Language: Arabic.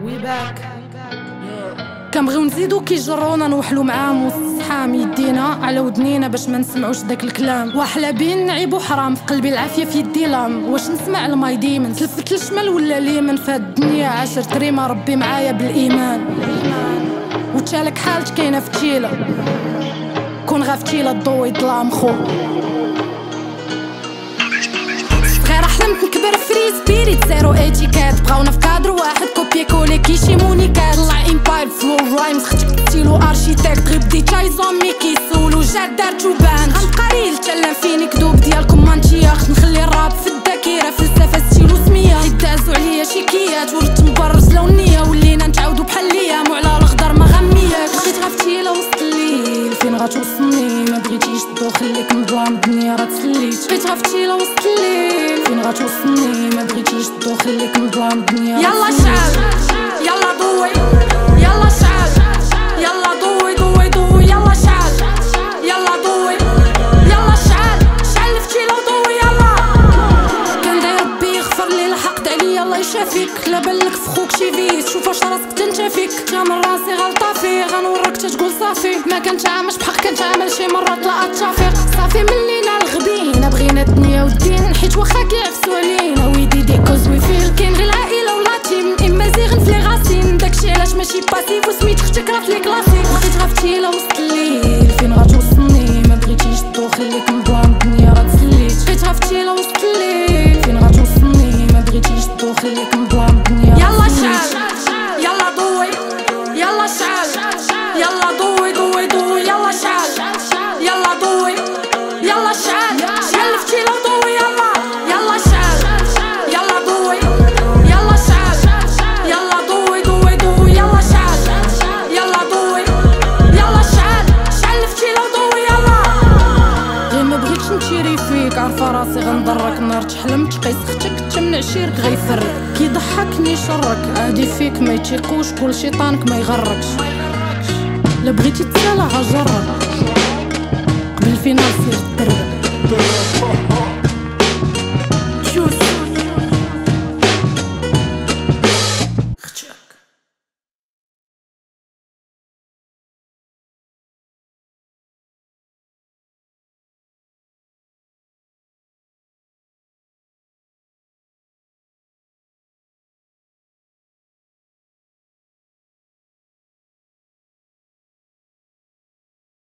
كنبغيو نزيدو كيجرونا نوحلو معاهم وصحام يدينا على ودنينا باش ما نسمعوش داك الكلام. وحلا بين نعيب وحرام في قلبي العافيه في يدي لام. واش نسمع الماي ديمن تلفت الشمال ولا ليمن في هاد الدنيا 10 ريما ربي معايا بالايمان. وتشالك حالت كاينه في تيلا كون غا في تيلا الضو يظلام خو غير حلمت نكبر فريز بيريت زيرو اتيكات. بغاونا في كادر واحد كوبي كولي كيشي مونيكات. طلع امباير فلو رايمز ختك ستيلو ارشيتكت. غير بديت ايزومي كيسولو جات دارت وبان. غنبقى ريل تلم فيني كدوب ديالكم مانتيا. خص نخلي الراب في الذاكره فلسفه ستيلو سميه. حيت دازو عليا شيكيات ورثت مبرز لو النيه. ولينا نتعاودو بحال ليا مو على الخضر ما غمياك. بقيت غفتي لا وسط الليل فين غتوصلني. ما بغيتيش تدو خليك مظلام الدنيا راه تسليت. بقيت غفتي لا وسط الليل فين غتوصلني. ما بغيتيش تدو خليك مظلام الدنيا. يلا شعل يلا ضوي يلا شعل يلا ضوي ضوي ضوي يلا شعل يلا ضوي يلا شعل شعل فتي لو ضوي يلا. كان داير ربي يغفر لي لحقت عليا الله يشافيك. لا بالك فخوك شي فيس شوف واش راسك تنشافيك. تا من راسي غلطه فيه غنورك تتقول صافي. ما كنتعاملش بحق كنتعامل شي مرات طلعت تشافيق. صافي ملينا الغبينا بغينا الدنيا والدين. حيت واخا كيعفسو علينا ويدي دي كوز وي فيل. كاين غير العائله ولا تيم اما زيغن في لي غاسين. داكشي علاش ماشي باسيف وسميت اختك راه في لي كلاسيك. بقيت غفتي لا وسط الليل فين غتوصلني. ما بغيتيش تدو خليك مظلام الدنيا راه تسليت. بقيت غفتي لا وسط الليل فين غتوصلني. ما بغيتيش تدو خليك مظلام الدنيا. يلا شعل يلا ضوي يلا شعل يلا ضوي ضوي ضوي يلا شعل يلا ضوي يلا شعل شعل فتي لو ضوي يلا يلا شعل يلا ضوي يلا شعل يلا ضوي ضوي ضوي يلا شعل يلا ضوي يلا شعل شعل فتي لو ضوي يلا. غير ما بغيتش نشيري فيك عارفه راسي غنضرك. نهار تحلم تقيس اختك تمنع شيرك غيفرك. كيضحكني شرك عادي فيك ما يتيقوش. كل شيطانك ما يغركش. لا بغيتي تسالى عجرك